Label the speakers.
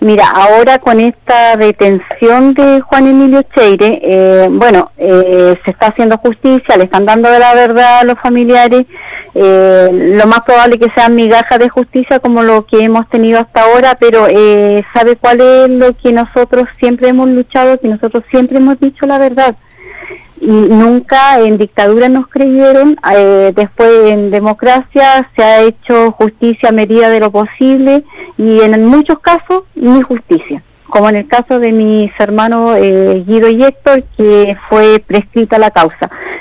Speaker 1: Mira, ahora con esta detención de Juan Emilio Cheire, se está haciendo justicia, le están dando la verdad a los familiares, lo más probable que sean migajas de justicia como lo que hemos tenido hasta ahora, pero ¿sabe cuál es lo que nosotros siempre hemos luchado? Que nosotros siempre hemos dicho la verdad. Y nunca en dictadura nos creyeron, después en democracia se ha hecho justicia a medida de lo posible y en muchos casos ni justicia, como en el caso de mis hermanos Guido y Héctor, que fue prescrita la causa.